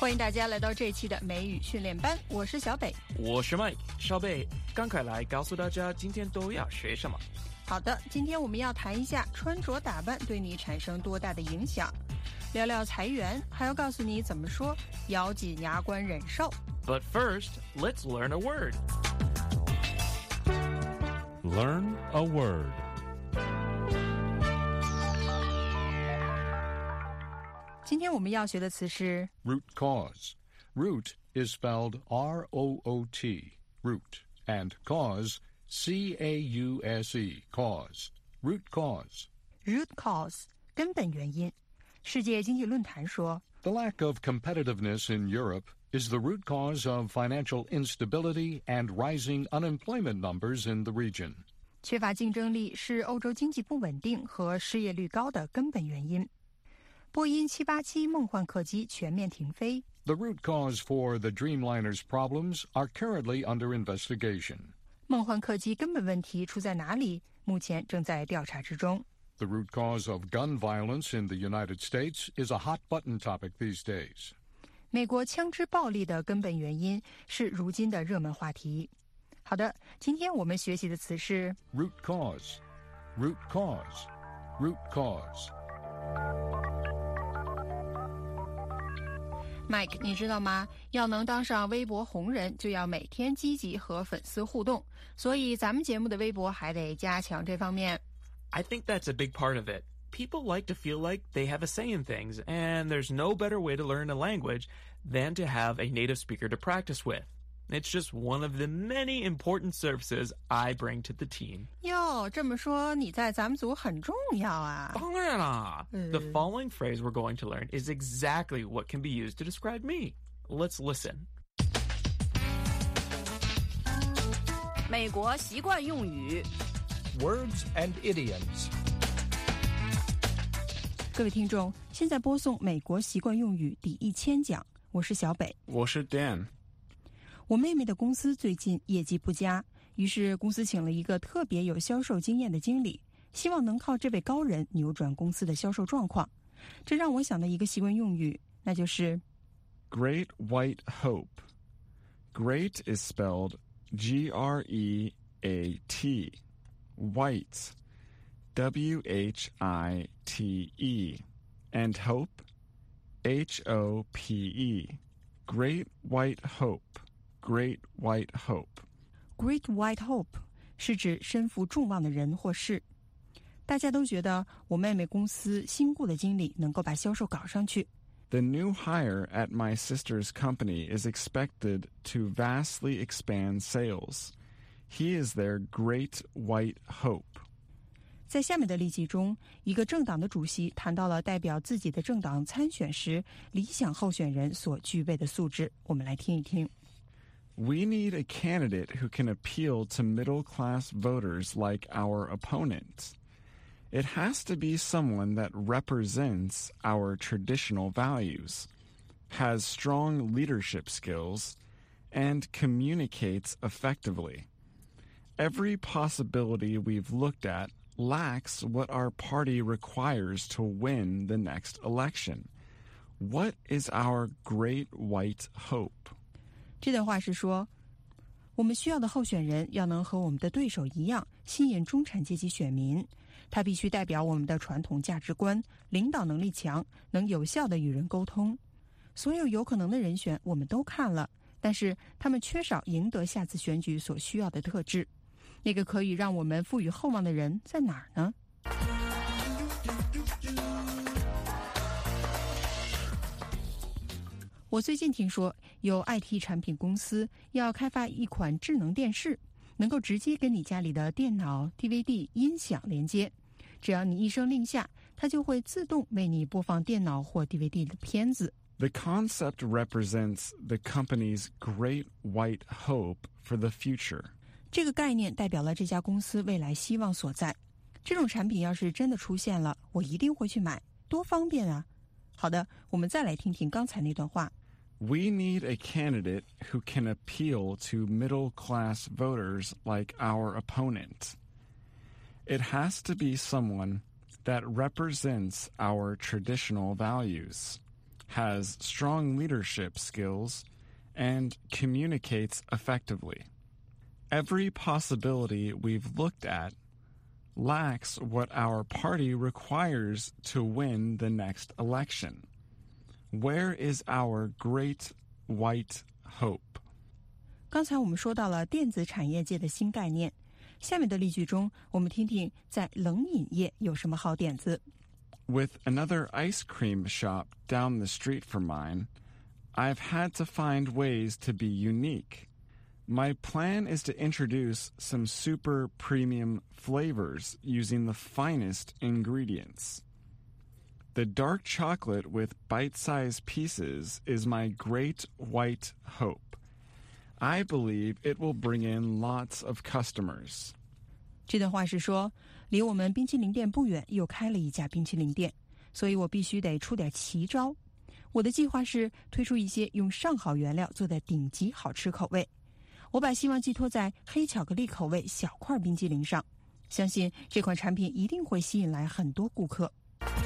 欢迎大家来到这一期的美语训练班，我是小北， 我是 Mike。小北，赶快来告诉大家今天都要学什么。 好的，今天我们要谈一下穿着打扮对你产生多大的影响，聊聊裁员，还要告诉你怎么说咬紧牙关忍受。 But first, let's learn a word. Learn a word. 今天我们要学的词是 root cause. Root is spelled R-O-O-T, root, and cause, C-A-U-S-E, cause. Root cause. root cause 根本原因。世界经济论坛说 The lack of competitiveness in Europe is the root cause of financial instability and rising unemployment numbers in the region. 缺乏竞争力是欧洲经济不稳定和失业率高的根本原因。波音787梦幻客机全面停飞。 The root cause for the Dreamliner's problems are currently under investigation. 梦幻客机根本问题出在哪里？目前正在调查之中。 The root cause of gun violence in the United States is a hot-button topic these days. 美国枪支暴力的根本原因是如今的热门话题。好的，今天我们学习的词是 root cause, root cause, root cause. Mike， 你知道吗？要能当上微博红人，就要每天积极和粉丝互动，所以咱们节目的微博还得加强这方面。 I think that's a big part of it. People like to feel like they have a say in things, and there's no better way to learn a language than to have a native speaker to practice with. It's just one of the many important services I bring to the team. 哟，这么说你在咱们组很重要啊。 当然啦。The following phrase we're going to learn is exactly what can be used to describe me. Let's listen. 美国习惯用语 Words and idioms. 各位听众，现在播送美国习惯用语第1000讲，我是小北。 我是 Dan。 我妹妹的公司最近业绩不佳，于是公司请了一个特别有销售经验的经理，希望能靠这位高人扭转公司的销售状况。这让我想到一个习惯用语，那就是 Great White Hope. Great is spelled G-R-E-A-T. White, W-H-I-T-E. And hope, H-O-P-E. Great White Hope.Great White Hope. Great White Hope 是指身负众望的人或事。大家都觉得我妹妹公司新雇的经理能够把销售搞上去。 The new hire at my sister's company is expected to vastly expand sales. He is their great white hope. 在下面的例句中，一个政党的主席谈到了代表自己的政党参选时理想候选人所具备的素质。我们来听一听。 We need a candidate who can appeal to middle-class voters like our opponent. It has to be someone that represents our traditional values, has strong leadership skills, and communicates effectively. Every possibility we've looked at lacks what our party requires to win the next election. What is our great white hope? 这段话是说，我们需要的候选人要能和我们的对手一样吸引中产阶级选民，他必须代表我们的传统价值观，领导能力强，能有效地与人沟通。所有有可能的人选我们都看了，但是他们缺少赢得下次选举所需要的特质。那个可以让我们赋予厚望的人在哪儿呢？我最近听说有 IT 产品公司要开发一款智能电视，能够直接跟你家里的电脑、DVD、音响连接。只要你一声令下，它就会自动为你播放电脑或 DVD 的片子。 The concept represents the company's great white hope for the future. 这个概念代表了这家公司未来希望所在。这种产品要是真的出现了，我一定会去买，多方便啊！好的，我们再来听听刚才那段话。 We need a candidate who can appeal to middle-class voters like our opponent. It has to be someone that represents our traditional values, has strong leadership skills, and communicates effectively. Every possibility we've looked at lacks what our party requires to win the next election. Where is our great white hope? 刚才我们说到了电子产业界的新概念，下面的例句中，我们听听在冷饮业有什么好点子。 With another ice cream shop down the street from mine, I've had to find ways to be unique. My plan is to introduce some super premium flavors using the finest ingredients. The dark chocolate with bite-sized pieces is my great white hope. I believe it will bring in lots of customers. 这段话是说，离我们冰淇淋店不远又开了一家冰淇淋店，所以我必须得出点奇招。我的计划是推出一些用上好原料做的顶级好吃口味。我把希望寄托在黑巧克力口味小块冰淇淋上，相信这款产品一定会吸引来很多顾客。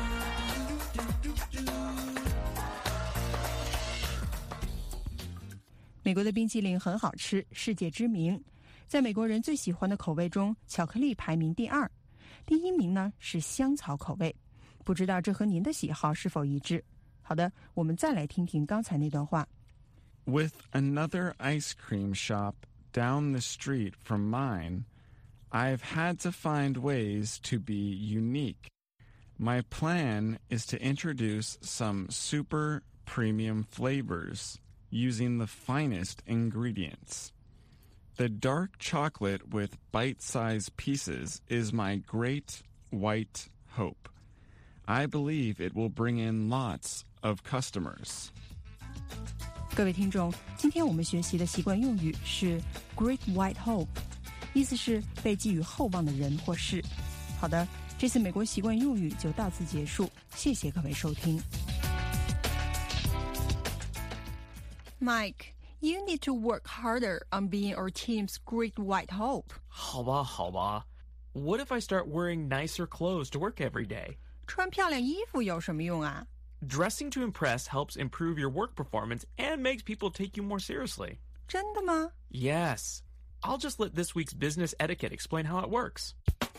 美国的冰淇淋很好吃，世界知名。在美国人最喜欢的口味中，巧克力排名第2，第1名呢是香草口味。不知道这和您的喜好是否一致？好的，我们再来听听刚才那段话。 With another ice cream shop down the street from mine, I've had to find ways to be unique. My plan is to introduce some super premium flavors using the finest ingredients. The dark chocolate with bite-sized pieces is my great white hope. I believe it will bring in lots of customers. 各位听众，今天我们学习的习惯用语是 Great White Hope， 意思是被寄予厚望的人或事。好的，这次美国习惯用语就到此结束，谢谢各位收听。Mike, you need to work harder on being our team's great white hope. 好吧，好吧。What if I start wearing nicer clothes to work every day? 穿漂亮衣服有什么用啊？ Dressing to impress helps improve your work performance and makes people take you more seriously. 真的吗？ Yes. I'll just let this week's business etiquette explain how it works.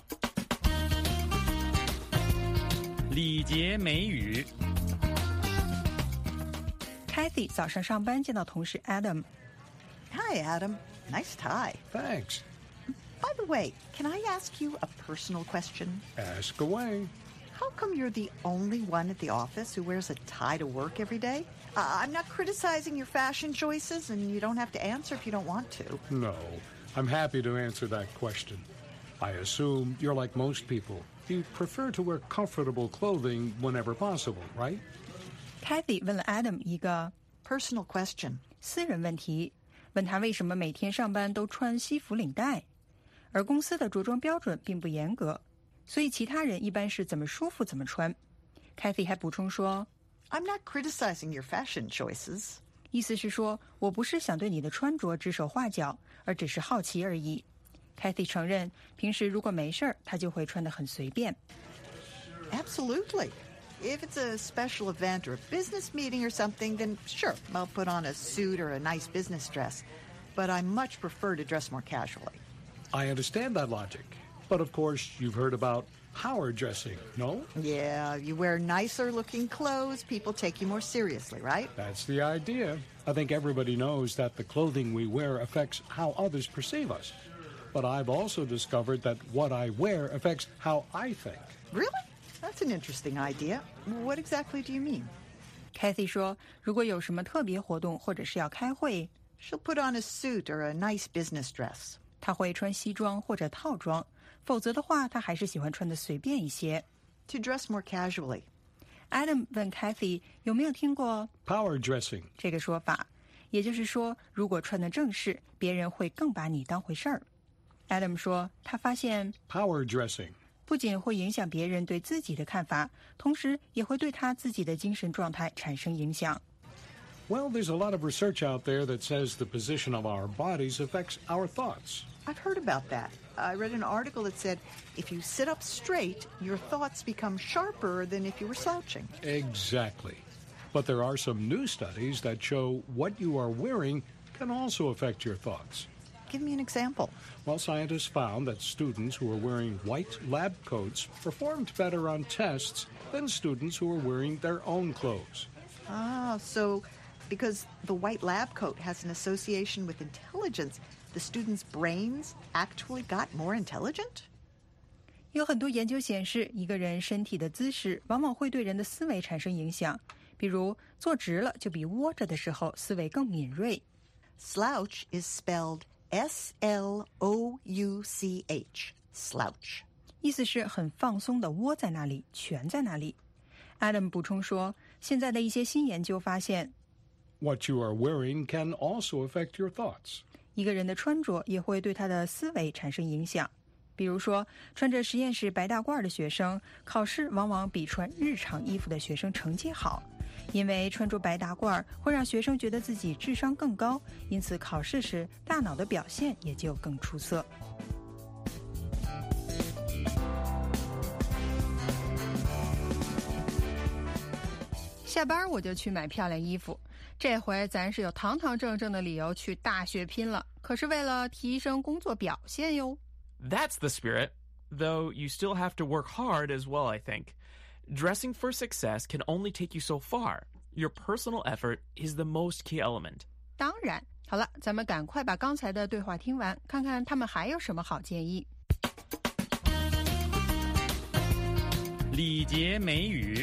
礼节美语。 Kathy 早上上班见到同事 Adam。 Hi, Adam. Nice tie. Thanks. By the way, can I ask you a personal question? Ask away. How come you're the only one at the office who wears a tie to work every day? I'm not criticizing your fashion choices, and you don't have to answer if you don't want to. No, I'm happy to answer that question. I assume you're like most people. You prefer to wear comfortable clothing whenever possible, right? Kathy 问了 Adam 一个 Personal question. 私人问题，问他为什么每天上班都穿西服领带，而公司的着装标准并不严格，所以其他人一般是怎么舒服怎么穿。Kathy 还补充说 I'm not criticizing your fashion choices. 意思是说我不是想对你的穿着指手画脚，而只是好奇而已。Kathy 承认平时如果没事儿，她就会穿得很随便。 Absolutely. If it's a special event or a business meeting or something, then sure, I'll put on a suit or a nice business dress. But I much prefer to dress more casually. I understand that logic. But of course, you've heard about power dressing, no? Yeah, you wear nicer looking clothes, people take you more seriously, right? That's the idea. I think everybody knows that the clothing we wear affects how others perceive us. But I've also discovered that what I wear affects how I think. Really? That's an interesting idea. What exactly do you mean? Kathy 说如果有什么特别活动或者是要开会， She'll put on a suit or a nice business dress. 她会穿西装或者套装，否则的话她还是喜欢穿得随便一些。 To dress more casually. Adam 问 Kathy 有没有听过 Power dressing. 这个说法，也就是说如果穿得正式，别人会更把你当回事儿。Adam 说他发现 Power dressing. 不仅会影响别人对自己的看法，同时也会对他自己的精神状态产生影响。 Well, there's a lot of research out there that says the position of our bodies affects our thoughts. I've heard about that. I read an article that said if you sit up straight, your thoughts become sharper than if you were slouching. Exactly. But there are some new studies that show what you are wearing can also affect your thoughts. Give me an example. Well, scientists found that students who are wearing white lab coats performed better on tests than students who are wearing their own clothes. Ah, so because the white lab coat has an association with intelligence, the students' brains actually got more intelligent? 有很多研究显示，一个人身体的姿势往往会对人的思维产生影响。比如，坐直了就比窝着的时候思维更敏锐。 Slouch is spelled S-L-O-U-C-H, slouch. 意思是很放松的窝在那里，蜷在那里。Adam 补充说，现在的一些新研究发现 What you are wearing can also affect your thoughts. 一个人的穿着也会对他的思维产生影响。比如说，穿着实验室白大褂的学生，考试往往比穿日常衣服的学生成绩好。因为穿着白大褂会让学生觉得自己智商更高，因此考试时大脑的表现也就更出色。下班我就去买漂亮衣服，这回咱是有堂堂正正的理由去大血拼了，可是为了提升工作表现哟。 That's the spirit, though you still have to work hard as well, I think. Dressing for success can only take you so far. Your personal effort is the most key element. 当然，好了，咱们赶快把刚才的对话听完，看看他们还有什么好建议。 礼节美语。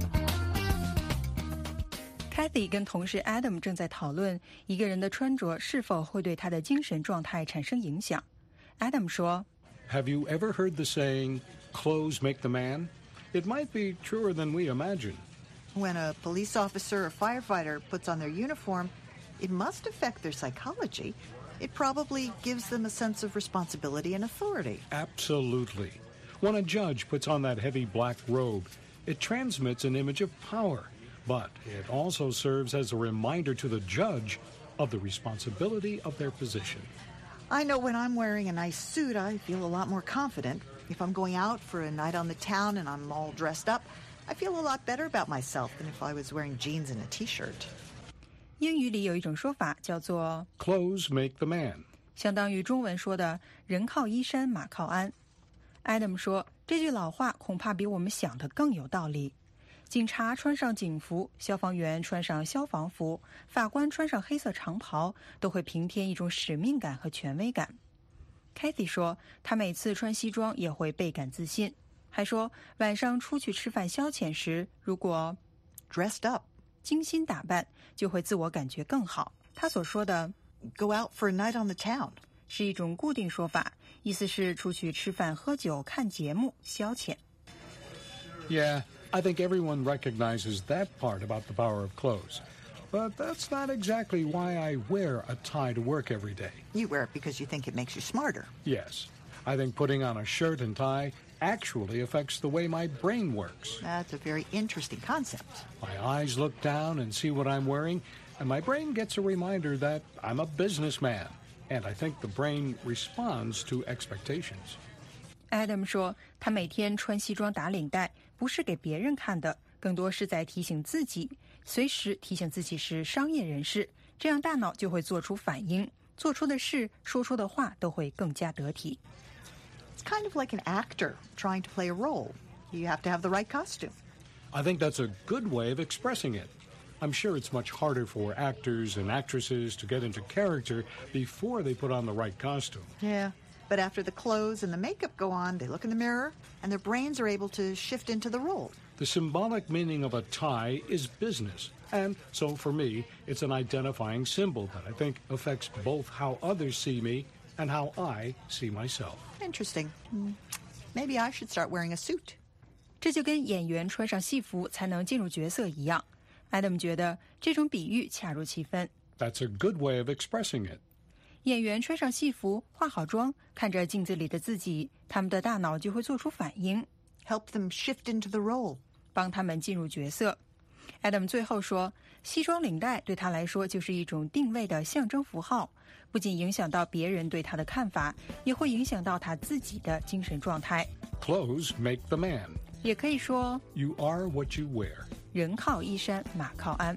Kathy 跟同事 Adam 正在讨论一个人的穿着是否会对他的精神状态产生影响。Adam 说 Have you ever heard the saying, clothes make the man? It might be truer than we imagine. When a police officer or firefighter puts on their uniform, it must affect their psychology. It probably gives them a sense of responsibility and authority. Absolutely. When a judge puts on that heavy black robe, it transmits an image of power, but it also serves as a reminder to the judge of the responsibility of their position. I know when I'm wearing a nice suit, I feel a lot more confident. If I'm going out for a night on the town and I'm all dressed up, I feel a lot better about myself than if I was wearing jeans and a t-shirt. 英语里有一种说法叫做 Clothes make the man. 相当于中文说的人靠衣衫马靠鞍。Adam 说，这句老话恐怕比我们想的更有道理。警察穿上警服，消防员穿上消防服，法官穿上黑色长袍，都会平添一种使命感和权威感。Kathy 说，她每次穿西装也会倍感自信，还说晚上出去吃饭消遣时，如果 dressed up 精心打扮，就会自我感觉更好。她所说的 go out for a night on the town 是一种固定说法，意思是出去吃饭、喝酒、看节目、消遣。 Yeah, I think everyone recognizes that part about the power of clothes. But that's not exactly why I wear a tie to work every day. You wear it because you think it makes you smarter. Yes. I think putting on a shirt and tie actually affects the way my brain works. That's a very interesting concept. My eyes look down and see what I'm wearing, and my brain gets a reminder that I'm a businessman. And I think the brain responds to expectations. Adam 说，他每天穿西装打领带，不是给别人看的，更多是在提醒自己，随时提醒自己是商业人士，这样大脑就会做出反应，做出的事、说出的话都会更加得体。 It's kind of like an actor trying to play a role. You have to have the right costume. I think that's a good way of expressing it. I'm sure it's much harder for actors and actresses to get into character before they put on the right costume. Yeah, but after the clothes and the makeup go on, they look in the mirror, and their brains are able to shift into the role. The symbolic meaning of a tie is business. And so for me, it's an identifying symbol that I think affects both how others see me and how I see myself. Interesting. Maybe I should start wearing a suit. 这就跟演员穿上戏服才能进入角色一样。Adam 觉得这种比喻恰如其分。 That's a good way of expressing it. 演员穿上戏服，化好妆，看着镜子里的自己，他们的大脑就会做出反应， Help them shift into the role. 帮他们进入角色。Adam 最后说，西装领带对他来说就是一种定位的象征符号，不仅影响到别人对他的看法，也会影响到他自己的精神状态。 Clothes make the man. 也可以说 You are what you wear. 人靠衣衫，马靠鞍。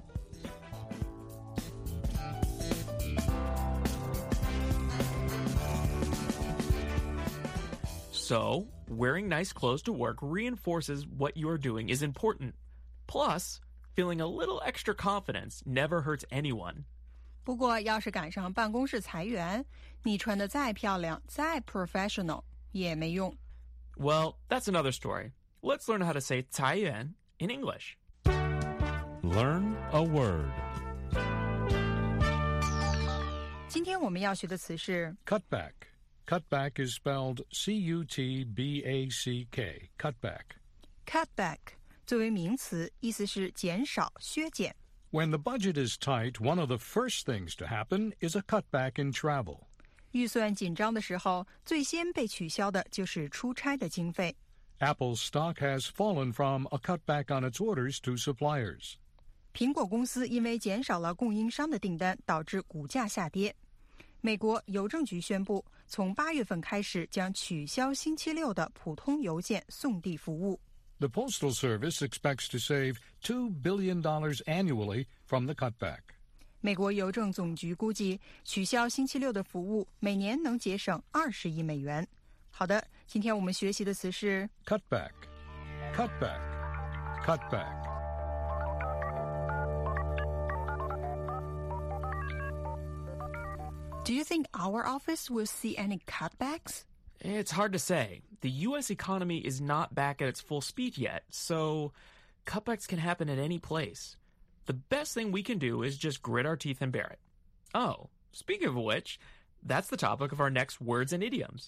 So, wearing nice clothes to work reinforces what you are doing is important. Plus, feeling a little extra confidence never hurts anyone. 不过，要是赶上办公室裁员，你穿得再漂亮、再 professional 也没用。 Well, that's another story. Let's learn how to say 裁员 in English. Learn a word. 今天我们要学的词是 Cutback.Cutback is spelled C-U-T-B-A-C-K. Cutback. cutback 作为名词，意思是减少、削减。 When the budget is tight, one of the first things to happen is a cutback in travel. 预算紧张的时候，最先被取消的就是出差的经费。 Apple's stock has fallen from a cutback on its orders to suppliers. 苹果公司因为减少了供应商的订单，导致股价下跌。美国邮政局宣布，从8月份开始将取消星期六的普通邮件送递服务。 The Postal Service expects to save $2 billion annually from the cutback. 美国邮政总局估计，取消星期六的服务每年能节省20亿美元。好的，今天我们学习的词是 Cutback, cutback, cutback. Do you think our office will see any cutbacks? It's hard to say. The U.S. economy is not back at its full speed yet, so cutbacks can happen at any place. The best thing we can do is just grit our teeth and bear it. Oh, speaking of which, that's the topic of our next Words and Idioms.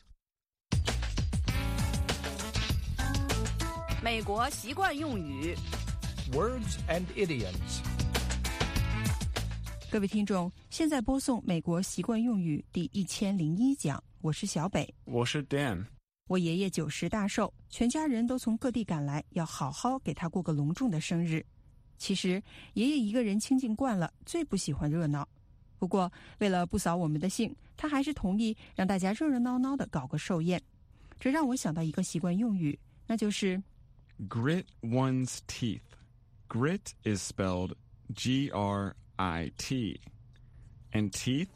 美国习惯用语 Words and Idioms. 各位听众，现在播送美国习惯用语第1001讲，我是小北， 我是 Dan。 我爷爷90大寿，全家人都从各地赶来，要好好给他过个隆重的生日。其实爷爷一个人清静惯了，最不喜欢热闹。不过为了不扫我们的兴，他还是同意让大家热热闹闹的搞个寿宴。这让我想到一个习惯用语，那就是 Grit one's teeth. Grit is spelled G-R-I-T. And teeth,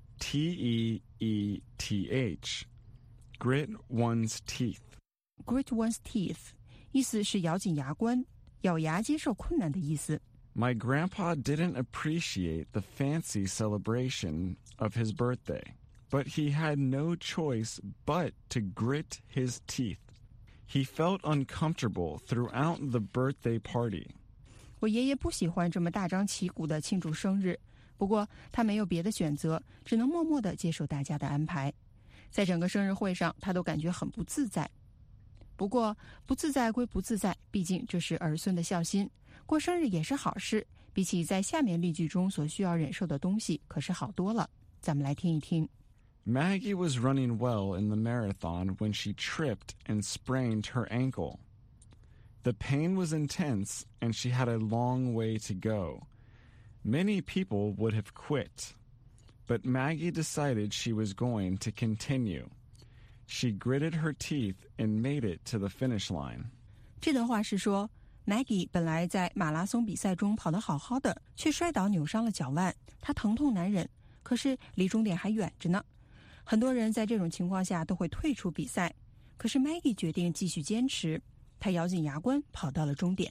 T-E-E-T-H. Grit one's teeth. Grit one's teeth 意思是咬紧牙关，咬牙接受困难的意思。 My grandpa didn't appreciate the fancy celebration of his birthday, but he had no choice but to grit his teeth. He felt uncomfortable throughout the birthday party. 我爷爷不喜欢这么大张旗鼓的庆祝生日，不过他没有别的选择，只能默默地接受大家的安排。在整个生日会上，他都感觉很不自在。不过不自在归不自在，毕竟这是儿孙的孝心，过生日也是好事，比起在下面例句中所需要忍受的东西可是好多了。咱们来听一听。 Maggie was running well in the marathon when she tripped and sprained her ankle. The pain was intense, and she had a long way to go. Many people would have quit, but Maggie decided she was going to continue. She gritted her teeth and made it to the finish line. 这段话是说 Maggie 本来在马拉松比赛中跑得好好的，却摔倒扭伤了脚腕，她疼痛难忍，可是离终点还远着呢。很多人在这种情况下都会退出比赛，可是 Maggie 决定继续坚持，她咬紧牙关跑到了终点。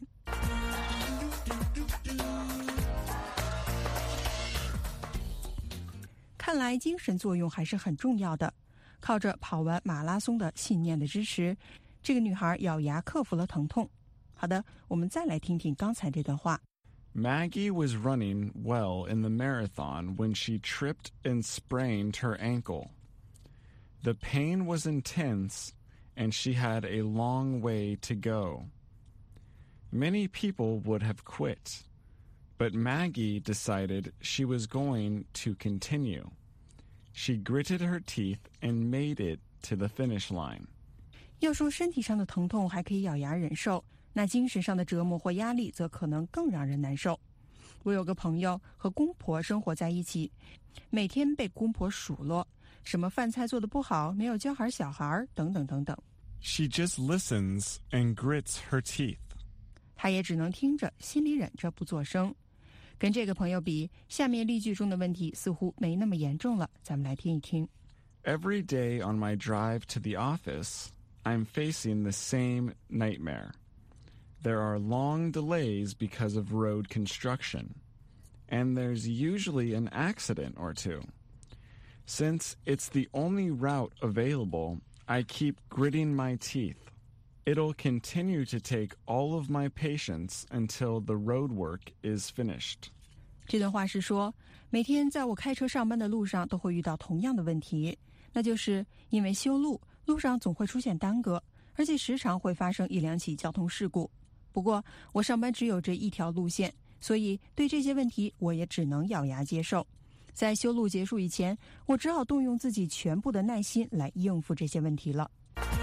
看来精神作用还是很重要的。靠着跑完马拉松的信念的支持，这个女孩咬牙克服了疼痛。好的，我们再来听听刚才这段话。 Maggie was running well in the marathon when she tripped and sprained her ankle. The pain was intense, and she had a long way to go. Many people would have quit, but Maggie decided she was going to continue. She gritted her teeth and made it to the finish line. 要说身体上的疼痛还可以咬牙忍受，那精神上的折磨或压力则可能更让人难受。我有个朋友和公婆生活在一起，每天被公婆数落，什么饭菜做得不好，没有教好小孩等等等等。 She just listens and grits her teeth. 他也只能听着，心里忍着不作声。跟这个朋友比，下面例句中的问题似乎没那么严重了，咱们来听一听。 Every day on my drive to the office, I'm facing the same nightmare. There are long delays because of road construction, and there's usually an accident or two. Since it's the only route available, I keep gritting my teeth. It'll continue to take all of my patience until the road work is finished. 这段话是说，每天在我开车上班的路上都会遇到同样的问题，那就是因为修路，路上总会出现耽搁，而且时常会发生一两起交通事故。不过我上班只有这一条路线，所以对这些问题我也只能咬牙接受。在修路结束以前，我只好动用自己全部的耐心来应付这些问题了。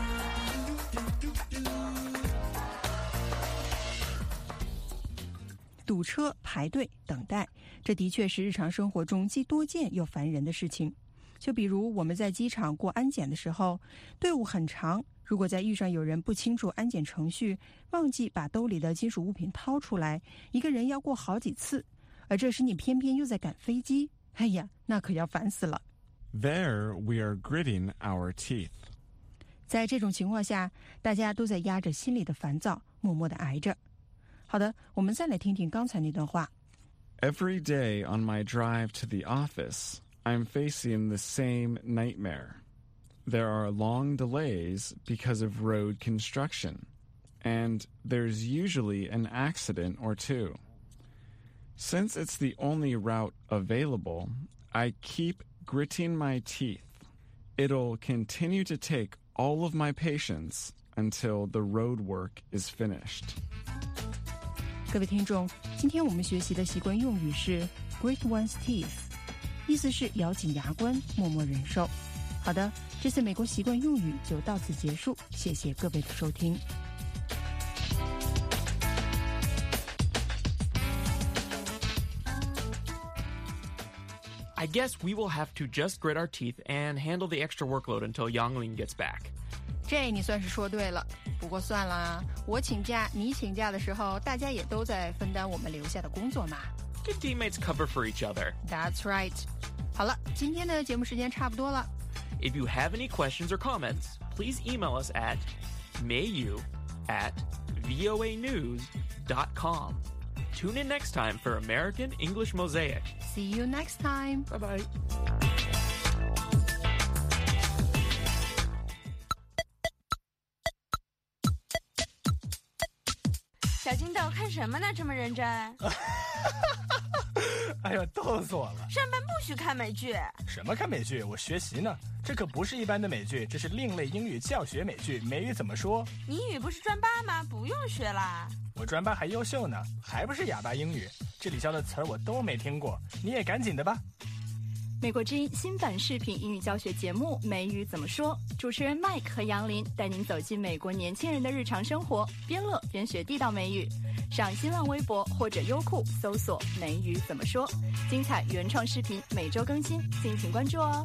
堵车、排队、等待，这的确是日常生活中既多见又烦人的事情。就比如我们在机场过安检的时候，队伍很长，如果再遇上有人不清楚安检程序，忘记把兜里的金属物品掏出来，一个人要过好几次，而这时你偏偏又在赶飞机，哎呀，那可要烦死了。 There we are gritting our teeth. 在这种情况下，大家都在压着心里的烦躁，默默地挨着。好的，我们再来听听刚才那段话。 Every day on my drive to the office, I'm facing the same nightmare. There are long delays because of road construction, and there's usually an accident or two. Since it's the only route available, I keep gritting my teeth. It'll continue to take all of my patience until the road work is finished. 各位听众，今天我们学习的习惯用语是 grit one's teeth， 意思是咬紧牙关，默默忍受。好的，这次美国习惯用语就到此结束，谢谢各位的收听。 I guess we will have to just grit our teeth and handle the extra workload until Yangling gets back. 这你算是说对了，不过算了，我请假你请假的时候，大家也都在分担我们留下的工作嘛。 Good teammates cover for each other. That's right. 好了，今天的节目时间差不多了。 If you have any questions or comments, please email us at mayu@voanews.com. Tune in next time for American English Mosaic. See you next time. Bye-bye. 小金豆看什么呢？这么认真？ 哎呀，逗死我了！ 上班不许看美剧。 什么看美剧？我学习呢。这可不是一般的美剧，这是另类英语教学美剧。美语怎么说？ 你英语不是专八吗？不用学啦。 我专八还优秀呢，还不是哑巴英语。这里教的词儿我都没听过，你也赶紧的吧。 美国之音新版视频英语教学节目《美语怎么说》，主持人 Mike 和杨林带您走进美国年轻人的日常生活，边乐边学地道美语。上新浪微博或者优酷搜索“美语怎么说”，精彩原创视频每周更新，敬请关注哦。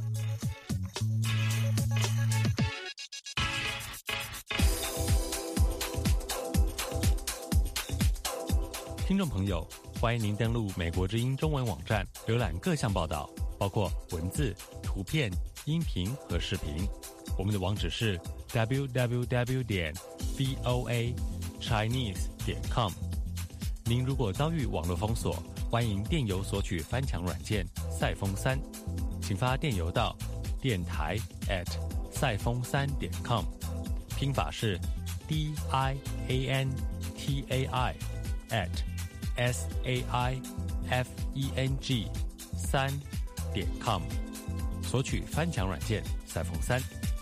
听众朋友，欢迎您登录美国之音中文网站，浏览各项报道，包括文字、图片、音频和视频。我们的网址是 www.voachinese.com。您如果遭遇网络封锁，欢迎电邮索取翻墙软件赛风3，请发电邮到电台@赛风3.com，拼法是 DIANTAIFENG3.com， 索取翻墙软件赛风3。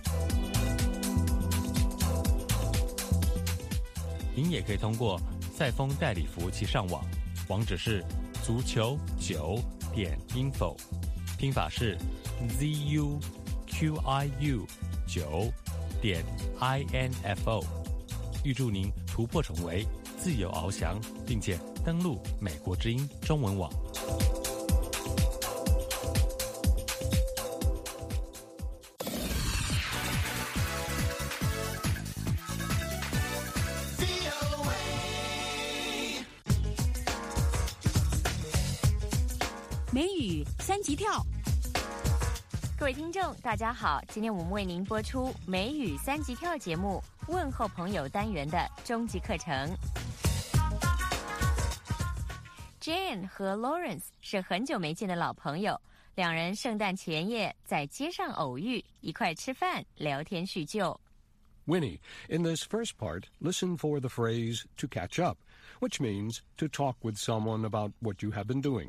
您也可以通过赛风代理服务器上网，网址是足球9.info， 拼法是 ZUQIU9.info。预祝您突破重围，自由翱翔，并且登陆美国之音中文网。 美语三级跳。 各位听众，大家好，今天我们为您播出美语三级跳节目问候朋友单元的终极课程。Jane 和 Lawrence 是很久没见的老朋友，两人圣诞前夜在街上偶遇，一块吃饭聊天叙旧。 Winnie, in this first part, listen for the phrase to catch up, which means to talk with someone about what you have been doing.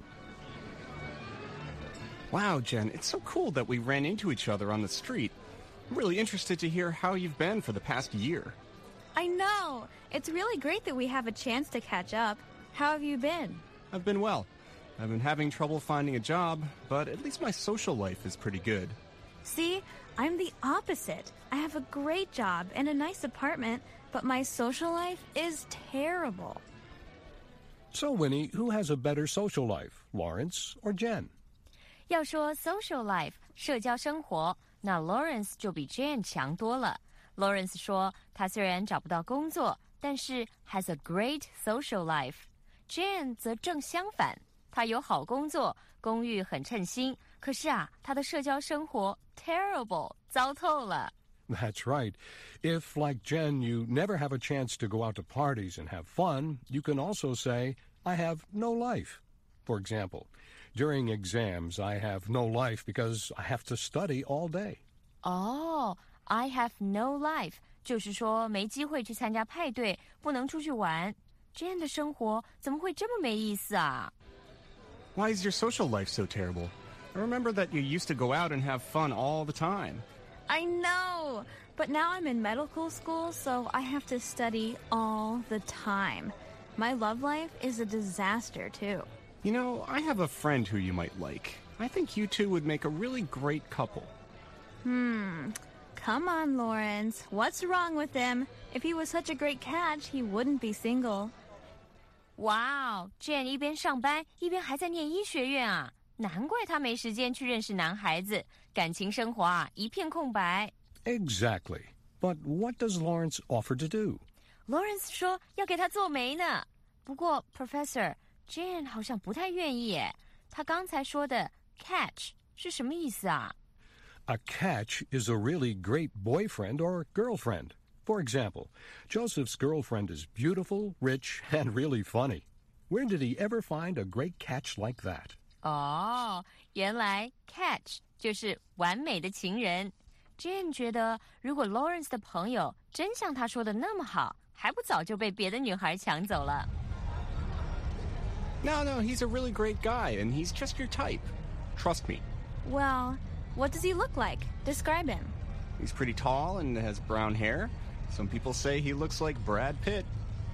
Wow, Jen, it's so cool that we ran into each other on the street. I'm really interested to hear how you've been for the past year. I know. It's really great that we have a chance to catch up. How have you been? I've been well. I've been having trouble finding a job, but at least my social life is pretty good. See, I'm the opposite. I have a great job and a nice apartment, but my social life is terrible. So, Winnie, who has a better social life, Lawrence or Jen? 要说 social life 社交生活，那 Lawrence 就比 Jane 强多了。Lawrence 说，他虽然找不到工作，但是 has a great social life。Jane 则正相反，她有好工作，公寓很称心，可是啊，她的社交生活 terrible， 糟透了。 That's right. If, like Jen, you never have a chance to go out to parties and have fun, you can also say, I have no life. For example, during exams, I have no life because I have to study all day. Oh, I have no life 就是说没机会去参加派对，不能出去玩。Jane 的生活怎么会这么没意思啊？ Why is your social life so terrible? I remember that you used to go out and have fun all the time. I know, but now I'm in medical school, so I have to study all the time. My love life is a disaster, too. You know, I have a friend who you might like. I think you two would make a really great couple. Come on, Lawrence. What's wrong with him? If he was such a great catch, he wouldn't be single. 哇哦 Jane 一边上班一边还在念医学院啊，难怪他没时间去认识男孩子，感情生活啊一片空白。 Exactly. But what does Lawrence offer to do? Lawrence 说要给他做媒呢。不过 Professor Jane 好像不太愿意耶。他刚才说的 catch 是什么意思啊？ A catch is a really great boyfriend or girlfriend. For example, Joseph's girlfriend is beautiful, rich, and really funny. Where did he ever find a great catch like that? 哦，原来 catch 就是完美的情人。Jane 觉得，如果 Lawrence 的朋友真像他说的那么好，还不早就被别的女孩抢走了。 No, he's a really great guy, and he's just your type. Trust me. Well, what does he look like? Describe him. He's pretty tall and has brown hair. Some people say he looks like Brad Pitt.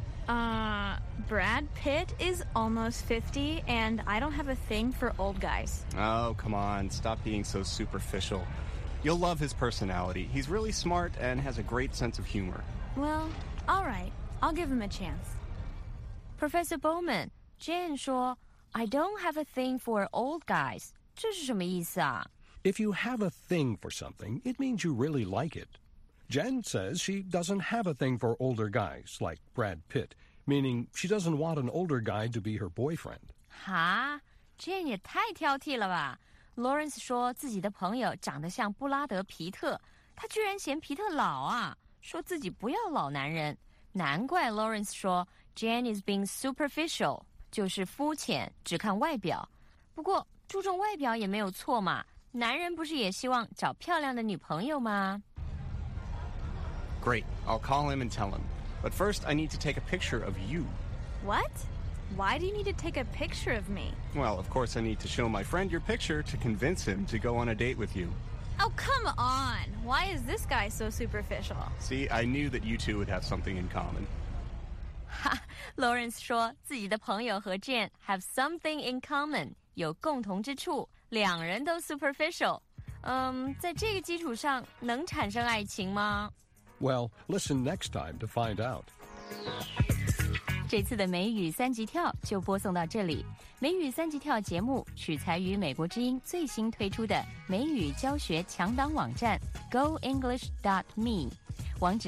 Brad Pitt is almost 50, and I don't have a thing for old guys. Oh, come on. Stop being so superficial. You'll love his personality. He's really smart and has a great sense of humor. Well, all right. I'll give him a chance. Professor Bowman, Jane 说 I don't have a thing for old guys. 这是什么意思啊？ If you have a thing for something, it means you really like it. Jen says she doesn't have a thing for older guys, like Brad Pitt, meaning she doesn't want an older guy to be her boyfriend. 哈 Jane 也太挑剔了吧。Lawrence 说自己的朋友长得像布拉德·皮特，他居然嫌皮特老啊，说自己不要老男人。难怪 Lawrence 说 Jane is being superficial， 就是肤浅，只看外表。不过注重外表也没有错嘛，男人不是也希望找漂亮的女朋友吗？ Great. I'll call him and tell him. But first, I need to take a picture of you. What? Why do you need to take a picture of me? Well, of course, I need to show my friend your picture to convince him to go on a date with you. Oh, come on. Why is this guy so superficial? See, I knew that you two would have something in common. 哈 Lawrence 说自己的朋友和 Jane have something in common， 有共同之处，两人都 superficial。在这个基础上能产生爱情吗？ Well, listen next time to find out. 这次的美语三级跳就播送到这里。美语三级跳节目取材于美国之音最新推出的美语教学强档网站 GoEnglish.me， 网址